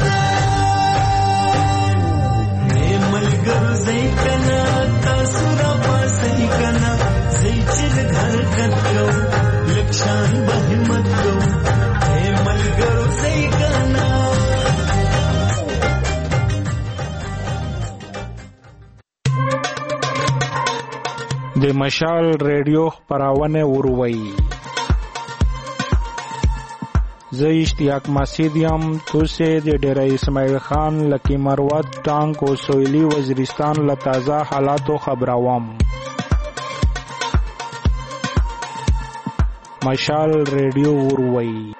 خدای نه ملګرو زې کنا تاسو را پاسې کنا زې چې گھر کټو لکشان به همت کو نه ملګرو زې کنا. د مشال ریډیو خپرونه وروي زه اشتیاق مسعود یم. توسه د ډیره اسماعیل خان لکی مروت ټانک او سویلی وزیرستان له تازه حالاتو خبروم. مشال ریډیو وروي.